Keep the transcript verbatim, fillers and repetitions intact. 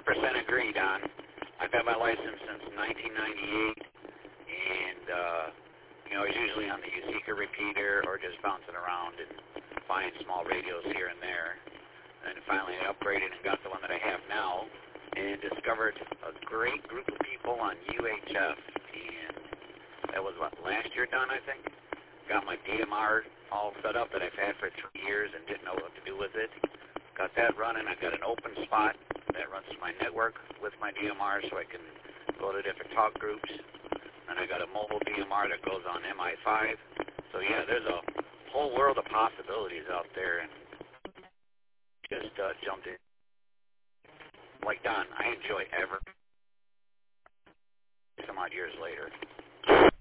percent agree, Don. I've had my license since nineteen ninety-eight, and, uh, you know, I was usually on the Usika repeater or just bouncing around and buying small radios here and there. And finally I upgraded and got the one that I have now and discovered a great group of people on U H F. And that was, what, last year, Don, I think? Got my D M R all set up that I've had for three years and didn't know what to do with it. Got that running. I've got an open spot that runs my network with my D M R so I can go to different talk groups. And I got a mobile D M R that goes on M I five. So yeah, there's a whole world of possibilities out there, and just uh, jumped in. Like Don, I enjoy ever some odd years later.